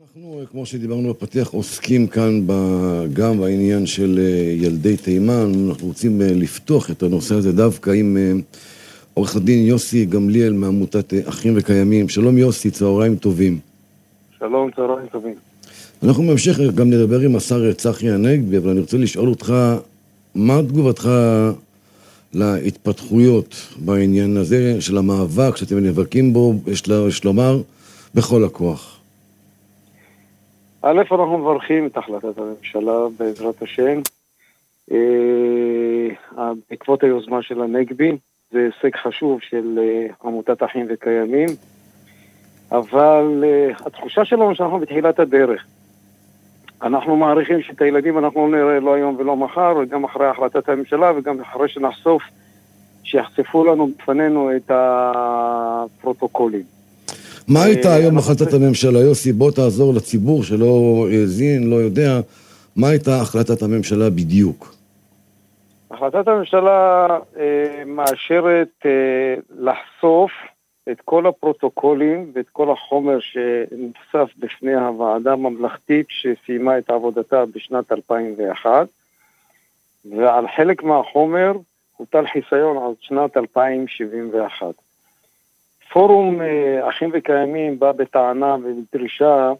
אנחנו, כמו שדיברנו בפתיח, עוסקים כאן גם בעניין של ילדי תימן. אנחנו רוצים לפתוח את הנושא הזה דווקא עם עורך הדין יוסי גמליאל מעמותת אחים וקיימים. שלום יוסי, צהריים טובים. שלום, צהריים טובים. אנחנו בהמשך גם נדבר עם השר צחי הנגבי, אבל אני רוצה לשאול אותך, מה תגובתך להתפתחויות בעניין הזה של המאבק שאתם נאבקים בו, יש לומר, בכל הכוח? א', אנחנו מברכים את החלטת הממשלה בעזרת השם. בעקבות היוזמה של הנגבי, זה הישג חשוב של עמותת אחים וקיימים, אבל התחושה שלנו שאנחנו בתחילת הדרך. אנחנו מעריכים שאת הילדים אנחנו נראה לא היום ולא מחר, וגם אחרי החלטת הממשלה וגם אחרי שיחשפו לנו בפנינו את הפרוטוקולים. מה הייתה היום החלטת הממשלה? יוסי, בוא תעזור לציבור שלא האזין, לא יודע, מה הייתה החלטת הממשלה בדיוק? החלטת הממשלה מאשרת לחשוף את כל הפרוטוקולים ואת כל החומר שנחשף בפני הוועדה הממלכתית שסיימה את עבודתה בשנת 2001, ועל חלק מהחומר הוטל חיסיון עד שנת 2071. פורום אחים וקיימים בא בטענה ובדרישה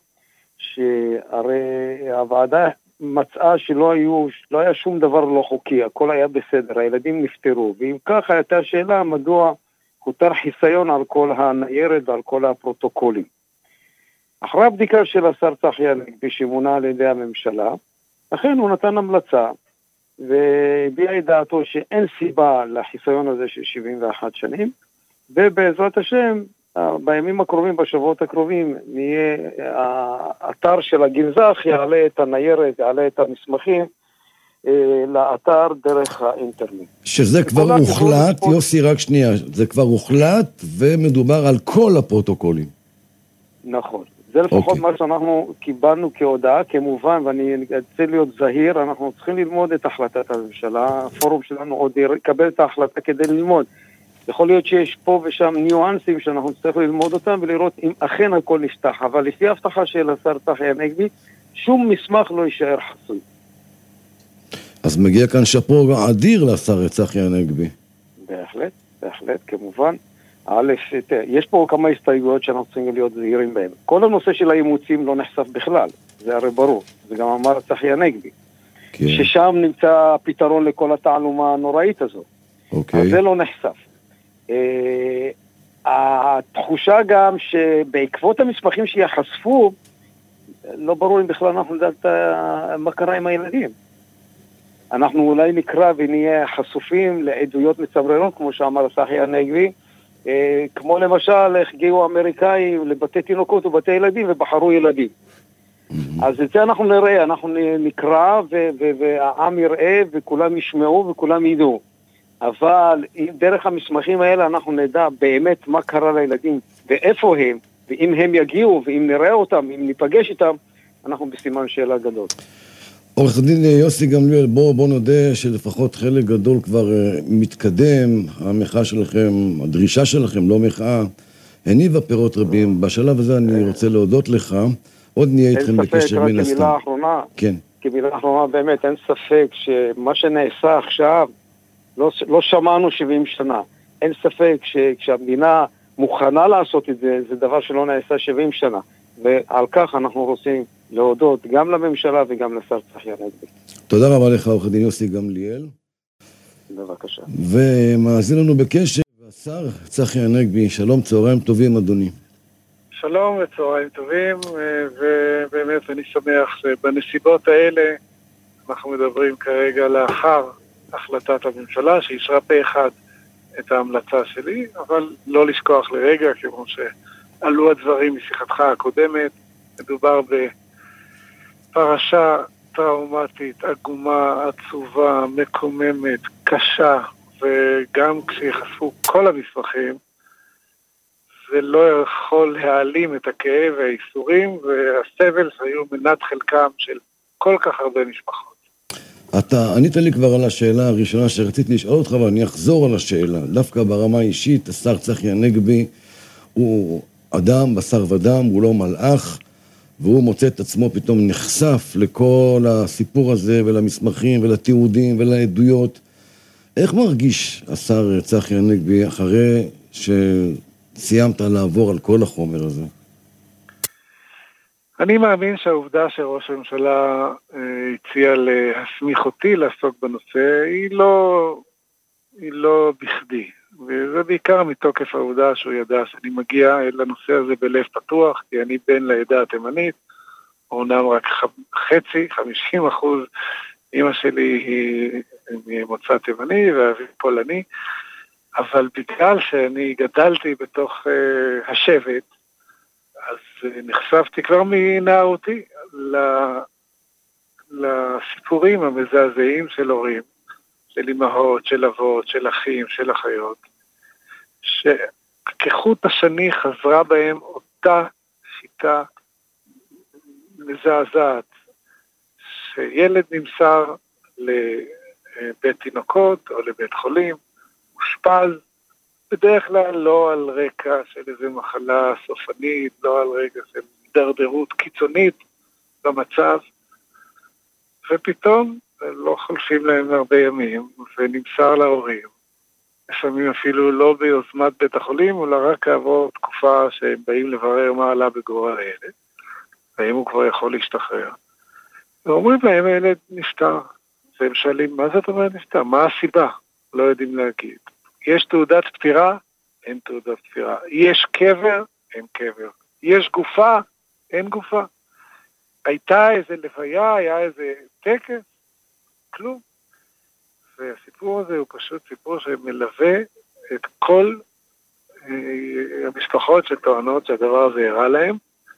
שהרי הוועדה מצאה שלא היה שום דבר לא חוקי, הכל היה בסדר, הילדים נפטרו, ואם ככה הייתה שאלה מדוע הותר חיסיון על כל הניירת ועל כל הפרוטוקולים. אחרי הבדיקה של השר צחי הנגבי שמונה על ידי הממשלה, אכן הוא נתן המלצה והביע את דעתו שאין סיבה לחיסיון הזה של 71 שנים, ובעזרת השם, בימים הקרובים, בשבועות הקרובים, נהיה האתר של הגנזך, יעלה את הניירת, יעלה את המסמכים לאתר דרך האינטרנט. שזה כבר הוחלט, יוסי, רק שנייה, זה כבר הוחלט ומדובר על כל הפרוטוקולים. נכון. זה לפחות מה שאנחנו קיבלנו כהודעה, כמובן, ואני רוצה להיות זהיר, אנחנו צריכים ללמוד את החלטת הממשלה, הפורום שלנו עוד יקבל את ההחלטה כדי ללמוד. יכול להיות שיש פה ושם ניואנסים שאנחנו נצטרך ללמוד אותם ולראות אם אכן הכל נפתח, אבל לפי ההבטחה של השר צחי הנגבי, שום מסמך לא יישאר חסוי. אז מגיע כאן שפור אדיר לשר צחי הנגבי. בהחלט, בהחלט, כמובן. א', יש פה כמה הסתייגויות שאנחנו צריכים להיות זהירים בהם. כל הנושא של האימוצים לא נחשף בכלל, זה הרי ברור, זה גם אמר צחי הנגבי. כן. ששם נמצא פתרון לכל התעלומה הנוראית הזו. אוקיי. אז זה לא נחשף. התחושה גם שבעקבות המסמכים שיחשפו, לא ברור אם בכלל אנחנו יודעת מה קרה עם הילדים. אנחנו אולי נקרא ונהיה חשופים לעדויות מצמררות, כמו שאמר צחי הנגבי, כמו למשל, הגיעו האמריקאים לבתי תינוקות ובתי ילדים ובחרו ילדים. אז את זה אנחנו נראה, אנחנו נקרא והעם יראה וכולם ישמעו וכולם ידעו. אבל דרך המסמכים האלה אנחנו נדע באמת מה קרה לילדים ואיפה הם, ואם הם יגיעו ואם נראה אותם, אם ניפגש איתם, אנחנו בסימן שאלה גדול. עורך דין יוסי גמליאל, בוא נודה שלפחות חלק גדול כבר מתקדם, המחאה שלכם, הדרישה שלכם, לא מחאה, הניבה פירות רבים. בשלב הזה אני רוצה להודות לך, עוד נהיה איתכם בקשר מן הסתם. כמילה האחרונה, כן. כמילה האחרונה באמת אין ספק שמה שנעשה עכשיו, לא שמענו 70 שנה. אין ספק שכשהמדינה מוכנה לעשות את זה, זה דבר שלא נעשה 70 שנה. ועל כך אנחנו רוצים להודות גם לממשלה וגם לשר צחי הנגבי. תודה רבה לך, עורך דין יוסי גמליאל. בבקשה. ומאזין לנו בקשר, השר צחי הנגבי, שלום, צהריים טובים, אדוני. שלום וצהריים טובים, ובאמת אני שמח שבנסיבות האלה אנחנו מדברים כרגע לאחר החלטת הממשלה שאישרה פה אחד את ההמלצה שלי, אבל לא לשכוח לרגע, כמו שעלו הדברים משיחתך הקודמת, מדובר בפרשה טראומטית, עגומה, עצובה, מקוממת, קשה, וגם כשיחשפו כל המסמכים, זה לא יכול להעלים את הכאב והאיסורים והסבל שהיו מנת חלקם של כל כך הרבה משפחות. אתה ענית לי כבר על השאלה הראשונה שרציתי לשאול אותך, אבל אני אחזור על השאלה. דווקא ברמה האישית, השר צחי הנגבי הוא אדם, בשר ודם, הוא לא מלאך, והוא מוצא את עצמו פתאום נחשף לכל הסיפור הזה ולמסמכים ולתיעודים ולעדויות. איך מרגיש השר צחי הנגבי אחרי שסיימת לעבור על כל החומר הזה? אני מאמין שהעובדה שראש הממשלה הציע להסמיך אותי לעסוק בנושא היא לא בכדי. וזה בעיקר מתוקף העובדה שהוא ידע שאני מגיע לנושא הזה בלב פתוח, כי אני בן לעדה התימנית, אומנם רק 50%, אמא שלי היא ממוצא תימני ואבי פולני, אבל בגלל שאני גדלתי בתוך השבט, אז נחשפתי כבר מנערותי לסיפורים המזעזעים של הורים, של אמהות, של אבות, של אחים, של אחיות, שכחוט השני חזרה בהם אותה שיטה מזעזעת, שילד נמסר לבית תינוקות או לבית חולים, מושפז, בדרך כלל לא על רקע של איזו מחלה סופנית, לא על רקע של דרדרות קיצונית במצב, ופתאום לא חולפים להם הרבה ימים, ונמסר להורים, לפעמים אפילו לא ביוזמת בית החולים, אלא רק כעבור תקופה שהם באים לברר מה עלה בגורל הילד, והאם הוא כבר יכול להשתחרר. ואומרים להם, הילד נפטר, והם שואלים, מה זאת אומרת נפטר? מה הסיבה? לא יודעים להגיד. יש תעודת פטירה? אין תעודת פטירה. יש קבר? אין קבר. יש גופה? אין גופה. הייתה איזה לוויה, היה איזה טקס? כלום. והסיפור הזה הוא פשוט סיפור שמלווה את כל המשפחות שטוענות שהדבר הזה הראה להם.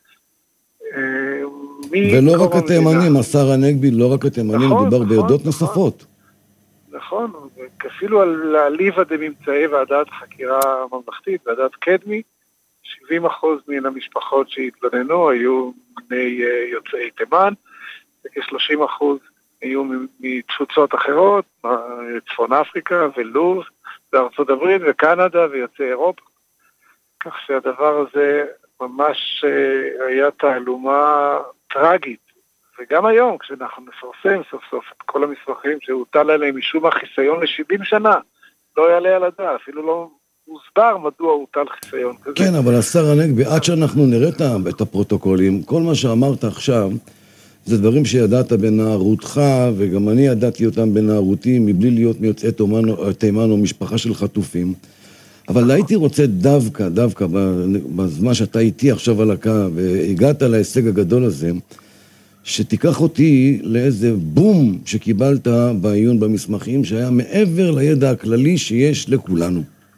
ולא רק התימנים, השר הנגבי, לא רק התימנים, מדובר בעדות נוספות. נכון, אפילו על אליבא דממצאי ועדת חקירה ממלכתית, ועדת קדמי, 70% מן המשפחות שהתלוננו היו בני יוצאי תימן, וכ-30% היו מתפוצות אחרות, צפון אפריקה ולוב, וארצות הברית וקנדה ויוצאי אירופה, כך שהדבר הזה ממש היה תעלומה טרגית. וגם היום, כשאנחנו נפרסם סוף סוף את כל המסמכים שהוטל עליהם משום החיסיון ל-70 שנה, לא יעלה על הדעת, אפילו לא מוסבר מדוע הוטל חיסיון כזה. כן, אבל השר הנגבי, עד שאנחנו נראה את הפרוטוקולים, כל מה שאמרת עכשיו, זה דברים שידעת בנערותך, וגם אני ידעתי אותם בנערותי, מבלי להיות מיוצאי תימן או משפחה של חטופים. אבל הייתי רוצה דווקא, בזמן שאתה איתי עכשיו על הקו, והגעת להישג הגדול הזה, שתיקח אותי לאיזה בום שקיבלת בעיון במסמכים, שהיה מעבר לידע הכללי שיש לכולנו.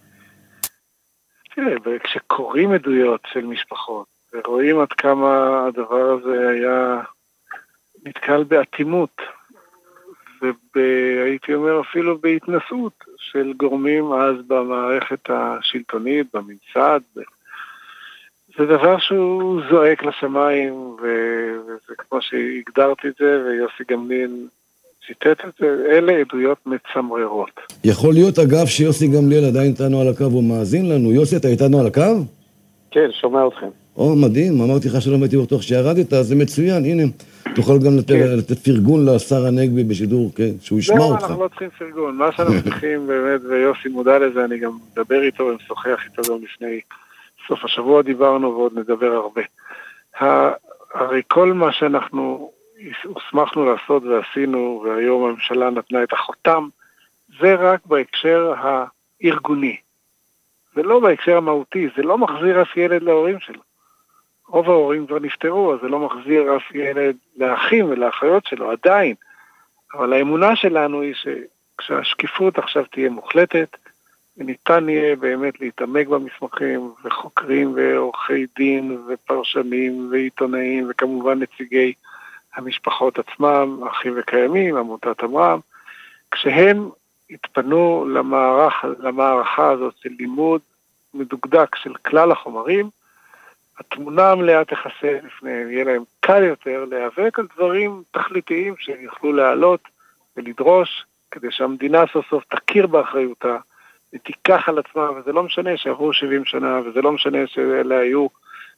תראה, כשקוראים עדויות של משפחות, ורואים עד כמה הדבר הזה היה נתקל באטימות, והייתי אומר אפילו בהתנסות של גורמים אז במערכת השלטונית, בממסד, זה דבר שהוא זועק לשמיים, וזה כמו שהגדרתי את זה, ויוסי גמליאל ציטט את זה, אלה עדויות מצמררות. יכול להיות אגב שיוסי גמליאל עדיין איתנו על הקו, הוא מאזין לנו. יוסי, אתה איתנו על הקו? כן, שומע אתכם. מדהים, אמרתי לך שלא הייתי בטוח שירדת, אז זה מצוין, הנה. תוכל גם לתת פרגון לשר הנגבי בשידור, כן, שהוא ישמע אותך. אנחנו לא צריכים פרגון, מה שאנחנו צריכים באמת, ויוסי מודע לזה, אני גם מדבר איתו ומשוחח איתו גם לפני סוף השבוע דיברנו ועוד נדבר הרבה. הרי כל מה שאנחנו הוסמכנו לעשות ועשינו, והיום הממשלה נתנה את החותם, זה רק בהקשר הארגוני. זה לא בהקשר המהותי, זה לא מחזיר אף ילד להורים שלו. רוב ההורים כבר נפטרו, אז זה לא מחזיר אף ילד לאחים ולאחיות שלו, עדיין. אבל האמונה שלנו היא שכשהשקיפות עכשיו תהיה מוחלטת, וניתן יהיה באמת להתעמק במסמכים, וחוקרים ועורכי דין ופרשנים ועיתונאים, וכמובן נציגי המשפחות עצמם, אחים וקיימים, עמותת אמרם, כשהם התפנו למערכה הזאת של לימוד מדוקדק של כלל החומרים, התמונה המלאה תחסה לפניהם, יהיה להם קל יותר להיאבק על דברים תכליתיים שיוכלו לעלות ולדרוש, כדי שהמדינה סוף סוף תכיר באחריותה, ותיקח על עצמה, וזה לא משנה שעברו 70 שנה, וזה לא משנה שאלה היו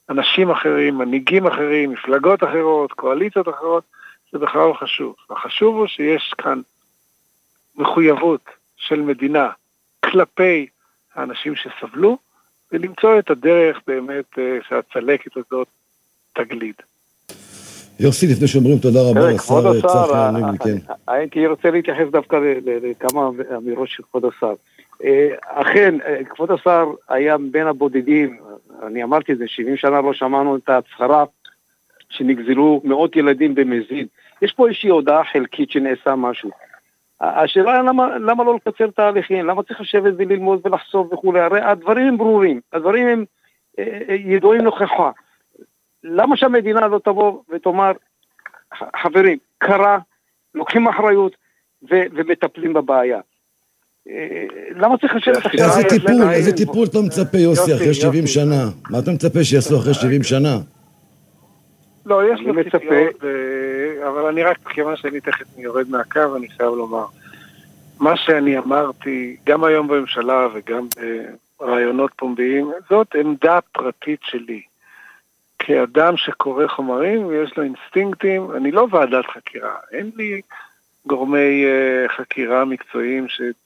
אנשים אחרים, מנהיגים אחרים, מפלגות אחרות, קואליציות אחרות, זה בכלל לא חשוב. החשוב הוא שיש כאן מחויבות של מדינה כלפי האנשים שסבלו, ולמצוא את הדרך באמת שהצלקת הזאת תגליד. יוסי, לפני שאומרים תודה רבה לשר צחי הנגבי, כן. הייתי רוצה להתייחס דווקא לכמה אמירות של כבוד השר. אכן, כבוד השר היה בין הבודדים, אני אמרתי את זה, 70 שנה לא שמענו את ההצהרה שנגזלו מאות ילדים במזיד. יש פה איזושהי הודעה חלקית שנעשה משהו. השאלה למה לא לקצר תהליכים, למה צריך לשבת וללמוד ולחשוף וכו', הרי הדברים הם ברורים, הדברים הם ידועים נוכחה. למה שהמדינה לא תבוא ותאמר, חברים, קרה, לוקחים אחריות ומטפלים בבעיה. למה צריך לשבת עכשיו? איזה טיפול אתה מצפה, יוסי, אחרי 70 שנה? מה אתה מצפה שיעשו אחרי 70 שנה? לא, יש לו ציפיות, אבל אני רק, כיוון שאני תכף יורד מהקו, אני חייב לומר, מה שאני אמרתי, גם היום בממשלה וגם ברעיונות פומביים, זאת עמדה פרטית שלי. כאדם שקורא חומרים ויש לו אינסטינקטים, אני לא ועדת חקירה, אין לי גורמי חקירה מקצועיים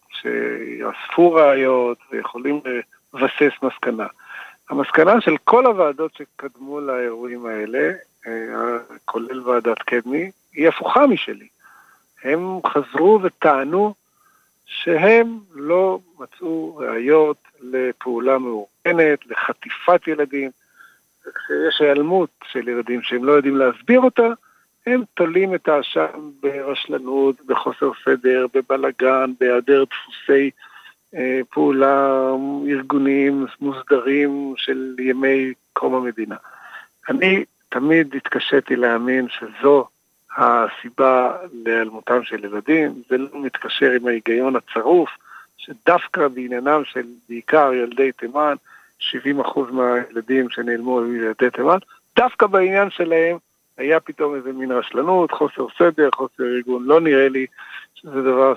שיאספו ראיות ויכולים לבסס מסקנה. המסקנה של כל הוועדות שקדמו לאירועים האלה, כולל ועדת קדמי, היא הפוכה משלי. הם חזרו וטענו שהם לא מצאו ראיות לפעולה מאורגנת, לחטיפת ילדים, כשיש העלמות של ילדים שהם לא יודעים להסביר אותה, הם תולים את האשם ברשלנות, בחוסר סדר, בבלגן, בהיעדר דפוסי פעולה ארגוניים מוסדרים של ימי קום המדינה. אני תמיד התקשיתי להאמין שזו הסיבה להיעלמותם של ילדים, זה לא מתקשר עם ההיגיון הצרוף, שדווקא בעניינם של בעיקר ילדי תימן, 70% מהילדים שנעלמו היו ילדי תימן, דווקא בעניין שלהם היה פתאום איזה מין רשלנות, חוסר סדר, חוסר ארגון. לא נראה לי שזה דבר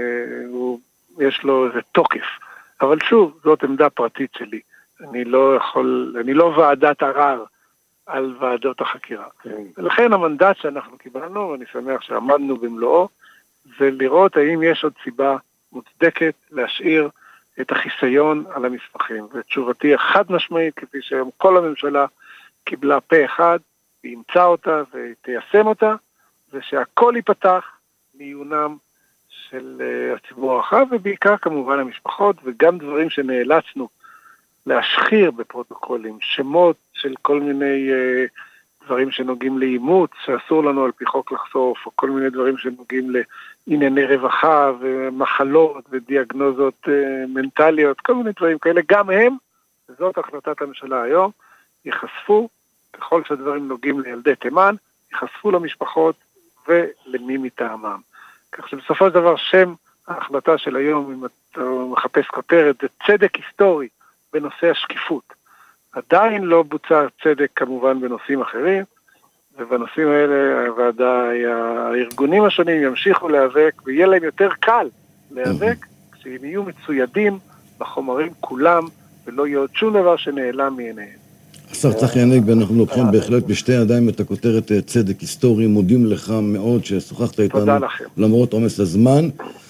שיש לו איזה תוקף. אבל שוב, זאת עמדה פרטית שלי. אני לא ועדת ערר על ועדות החקירה. ולכן המנדט שאנחנו קיבלנו, ואני שמח שעמדנו במלואו, זה לראות האם יש עוד סיבה מוצדקת להשאיר את החיסיון על המסמכים. ותשובתי החד משמעית, כפי שהיום כל הממשלה קיבלה פה אחד, וימצא אותה ותיישם אותה, ושהכל ייפתח לעיונם של הציבור הרחב, ובעיקר כמובן המשפחות, וגם דברים שנאלצנו להשחיר בפרוטוקולים, שמות של כל מיני דברים שנוגעים לאימוץ, שאסור לנו על פי חוק לחשוף, או כל מיני דברים שנוגעים לענייני רווחה, ומחלות, ודיאגנוזות מנטליות, כל מיני דברים כאלה, גם הם, וזאת החלטת הממשלה היום, ייחשפו, ככל שהדברים נוגעים לילדי תימן, ייחשפו למשפחות ולמי מטעמם. כך שבסופו של דבר שם ההחלטה של היום, אם אתה מחפש כותרת, זה צדק היסטורי בנושא השקיפות. עדיין לא בוצע צדק כמובן בנושאים אחרים, ובנושאים האלה הארגונים השונים ימשיכו להיאבק, ויהיה להם יותר קל להיאבק, כשהם יהיו מצוידים בחומרים כולם, ולא יהיה עוד שום דבר שנעלם מעיניהם. השר צחי הנגבי, אנחנו לוקחים בהחלט בשתי ידיים את הכותרת צדק היסטורי, מודים לך מאוד ששוחחת איתנו למרות עומס הזמן.